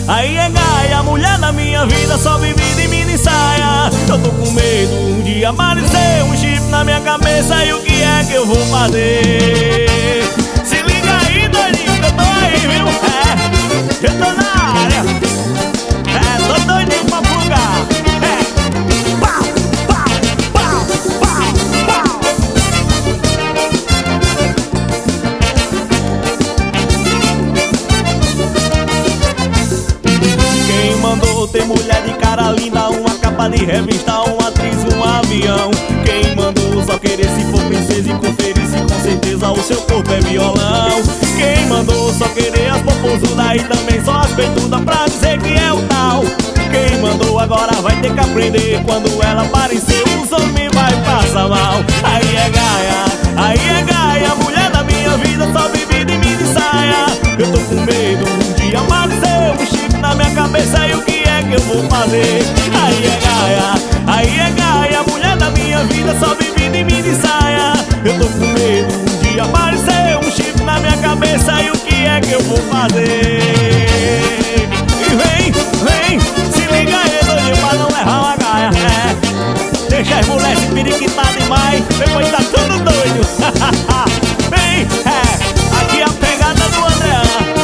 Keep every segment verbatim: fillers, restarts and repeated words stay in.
aí é gaia. A mulher da minha vida só vive de mini saia. Eu tô com medo de aparecer um chip na minha cabeça. E o que é que eu vou fazer? Se liga aí, doidinho, que eu tô aí, viu? É, eu tô na área. É, tô doidinho pra plugar. É, pau, pau, pau, pau, pau. Quem mandou ter mulher de cara linda, uma capa de revista, uma atriz, um avião? Quem mandou só querer se for princesa e conferir-se com certeza o seu corpo é violão? Quem mandou só querer as popozudas e também só as peitudas pra dizer que é o tal? Quem mandou agora vai ter que aprender, quando ela aparecer os homens vai passar mal. Aí é gaia, aí é gaia, a mulher da minha vida só vive de mini saia. Eu tô com medo de aparecer um chip na minha cabeça. E o que é que eu vou fazer? Aí é gaia, aí é gaia, a mulher da minha vida só vive de mini saia. Eu tô com medo de aparecer um chip na minha cabeça. E o que é que eu vou fazer? E vem, vem, se liga aí, doidinho, pra não errar uma gaia. É, deixa as mulheres se periquitar demais, depois tá tudo doido. Vem, é, aqui a pegada do André.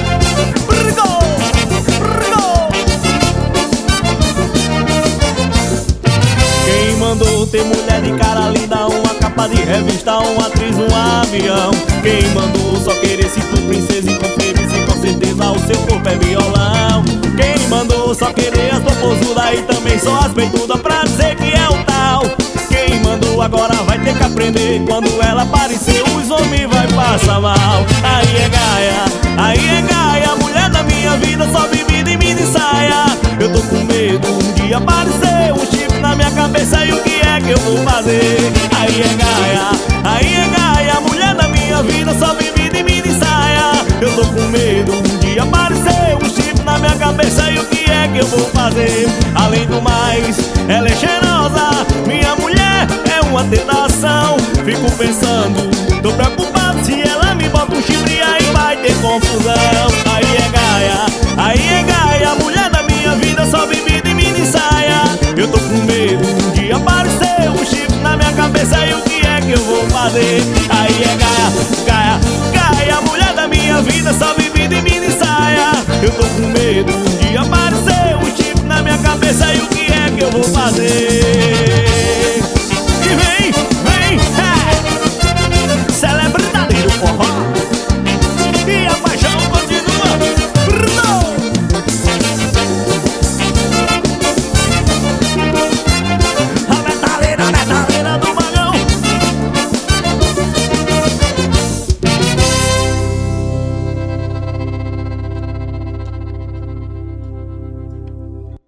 Quem mandou ter mulher de cara linda, uma capa de revista, uma atriz, um avião? Quem mandou só querer se for princesa e conferir-se com certeza o seu corpo é violão? Quem mandou só querer as popozudas e também só as peitudas pra dizer que é o tal? Quem mandou agora vai ter que aprender, quando ela aparecer os homens vai passar mal. Aí é gaia, aí é gaia, a mulher da minha vida só vive de mini saia. Eu tô com medo de aparecer um chip na minha cabeça. E o que é que eu vou fazer? Aí é gaia, aí é gaia, a mulher da minha vida só vive de mini saia. Eu tô com medo de aparecer um chip na minha cabeça. E o que é que eu vou fazer? Além do mais, ela é cheirosa, minha mulher é uma tentação. Fico pensando, tô preocupado se ela me bota um chifre, aí vai ter confusão. Aí é gaia, aí é gaia, a mulher da minha vida só vive de mini saia. Eu tô com medo de aparecer um chifre na minha cabeça. E o que é que eu vou fazer? Aí é gaia, gaia, gaia, a mulher da minha vida só vive de mini saia. Eu tô com medo